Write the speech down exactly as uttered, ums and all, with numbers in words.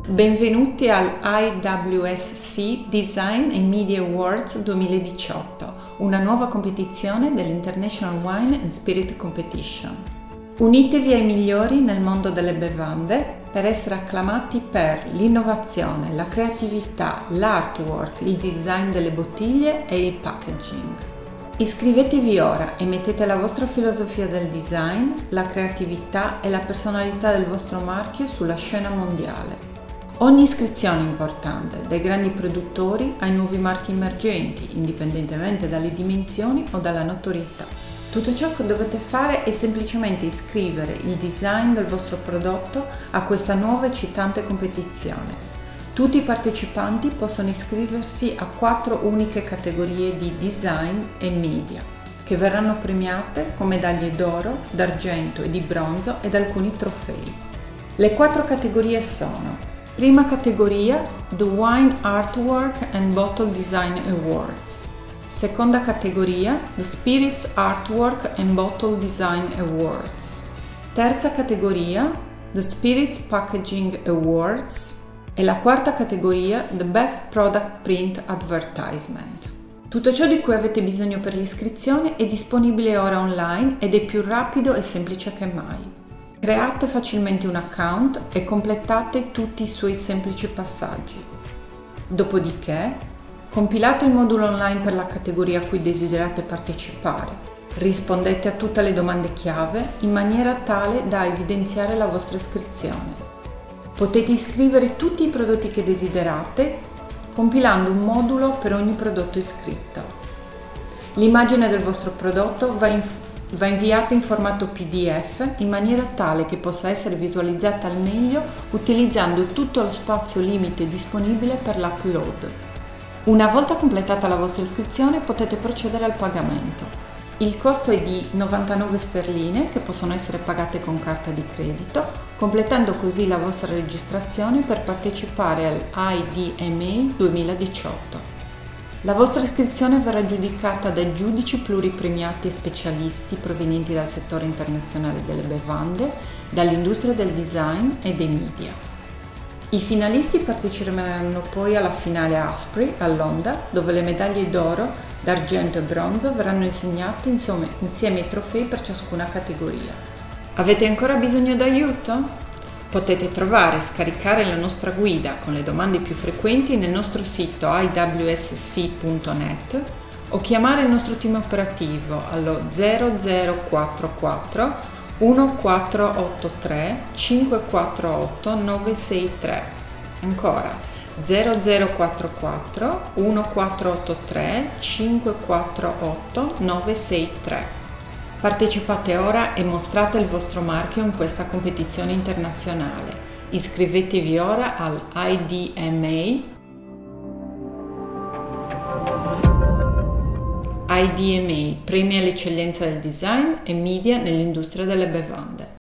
Benvenuti al I W S C Design and Media Awards duemiladiciotto, una nuova competizione dell'International Wine and Spirit Competition. Unitevi ai migliori nel mondo delle bevande per essere acclamati per l'innovazione, la creatività, l'artwork, il design delle bottiglie e il packaging. Iscrivetevi ora e mettete la vostra filosofia del design, la creatività e la personalità del vostro marchio sulla scena mondiale. Ogni iscrizione è importante, dai grandi produttori ai nuovi marchi emergenti, indipendentemente dalle dimensioni o dalla notorietà. Tutto ciò che dovete fare è semplicemente iscrivere il design del vostro prodotto a questa nuova eccitante competizione. Tutti i partecipanti possono iscriversi a quattro uniche categorie di design e media, che verranno premiate con medaglie d'oro, d'argento e di bronzo ed alcuni trofei. Le quattro categorie sono: prima categoria, The Wine Artwork and Bottle Design Awards. Seconda categoria, The Spirits Artwork and Bottle Design Awards. Terza categoria, The Spirits Packaging Awards. E la quarta categoria, The Best Product Print Advertisement. Tutto ciò di cui avete bisogno per l'iscrizione è disponibile ora online ed è più rapido e semplice che mai. Create facilmente un account e completate tutti i suoi semplici passaggi. Dopodiché, compilate il modulo online per la categoria a cui desiderate partecipare. Rispondete a tutte le domande chiave in maniera tale da evidenziare la vostra iscrizione. Potete iscrivere tutti i prodotti che desiderate, compilando un modulo per ogni prodotto iscritto. L'immagine del vostro prodotto va in Va inviata in formato P D F in maniera tale che possa essere visualizzata al meglio utilizzando tutto lo spazio limite disponibile per l'upload. Una volta completata la vostra iscrizione potete procedere al pagamento. Il costo è di novantanove sterline che possono essere pagate con carta di credito, completando così la vostra registrazione per partecipare al I D M A duemiladiciotto. La vostra iscrizione verrà giudicata da giudici pluripremiati e specialisti provenienti dal settore internazionale delle bevande, dall'industria del design e dei media. I finalisti parteciperanno poi alla finale ASPRI a Londra, dove le medaglie d'oro, d'argento e bronzo verranno insegnate insomma, insieme ai trofei per ciascuna categoria. Avete ancora bisogno d'aiuto? Potete trovare e scaricare la nostra guida con le domande più frequenti nel nostro sito i w s c punto net o chiamare il nostro team operativo allo zero zero quattro quattro uno quattro otto tre cinque quattro otto nove sei tre. Ancora zero zero quattro quattro uno quattro otto tre cinque quattro otto nove sei tre. Partecipate ora e mostrate il vostro marchio in questa competizione internazionale. Iscrivetevi ora al I D M A. I D M A premia l'eccellenza del design e media nell'industria delle bevande.